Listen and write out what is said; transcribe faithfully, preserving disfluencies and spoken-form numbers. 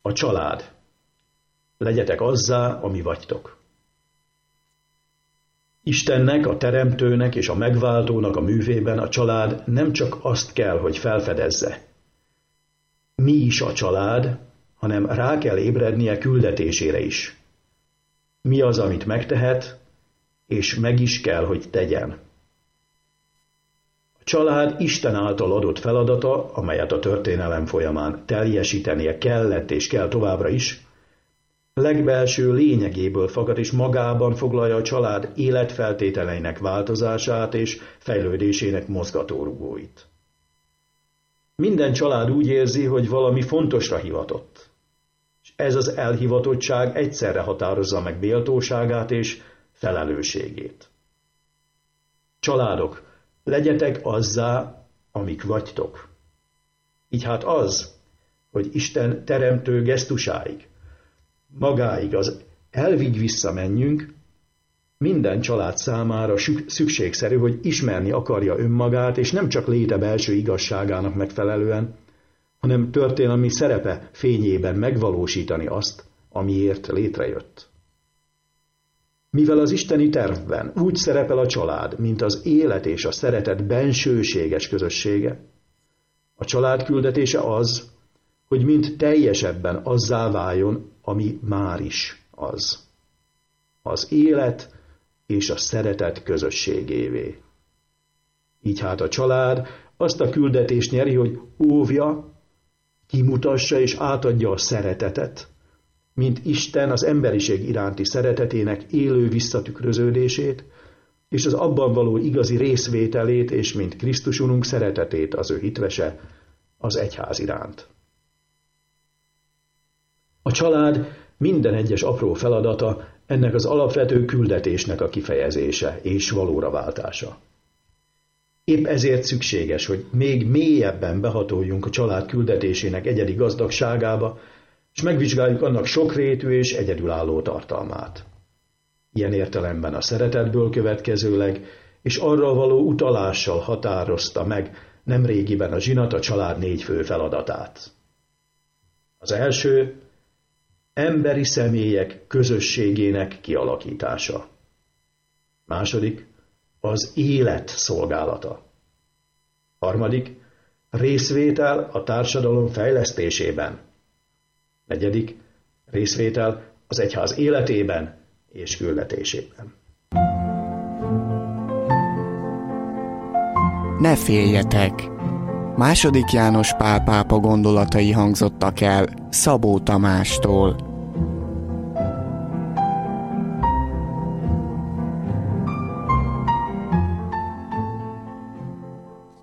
A család. Legyetek azzá, ami vagytok. Istennek, a Teremtőnek és a Megváltónak a művében a család nem csak azt kell, hogy felfedezze. Mi is a család, hanem rá kell ébrednie küldetésére is. Mi az, amit megtehet, és meg is kell, hogy tegyen. A család Isten által adott feladata, amelyet a történelem folyamán teljesítenie kellett és kell továbbra is, legbelső lényegéből fakad és magában foglalja a család életfeltételeinek változását és fejlődésének mozgatórugóit. Minden család úgy érzi, hogy valami fontosra hivatott, és ez az elhivatottság egyszerre határozza meg méltóságát és felelősségét. Családok, legyetek azzá, amik vagytok. Így hát az, hogy Isten teremtő gesztusáig, magáig az elvig visszamenjünk, minden család számára szükségszerű, hogy ismerni akarja önmagát, és nem csak léte belső igazságának megfelelően, hanem történelmi szerepe fényében megvalósítani azt, amiért létrejött. Mivel az isteni tervben úgy szerepel a család, mint az élet és a szeretet bensőséges közössége, a család küldetése az, hogy mind teljesebben azzá váljon, ami már is az. Az élet és a szeretet közösségévé. Így hát a család azt a küldetést nyeri, hogy óvja, kimutassa és átadja a szeretetet, mint Isten az emberiség iránti szeretetének élő visszatükröződését, és az abban való igazi részvételét, és mint Krisztus Urunk szeretetét az ő hitvese az egyház iránt. A család minden egyes apró feladata ennek az alapvető küldetésnek a kifejezése és valóra váltása. Épp ezért szükséges, hogy még mélyebben behatoljunk a család küldetésének egyedi gazdagságába, és megvizsgáljuk annak sokrétű és egyedülálló tartalmát. Ilyen értelemben a szeretetből következőleg, és arra való utalással határozta meg nemrégiben a zsinat a család négy fő feladatát. Az első, emberi személyek közösségének kialakítása. Második, az élet szolgálata. Harmadik, részvétel a társadalom fejlesztésében. Negyedik, részvétel az egyház életében és küldetésében. Ne féljetek! Második János Pál pápa gondolatai hangzottak el Szabó Tamástól.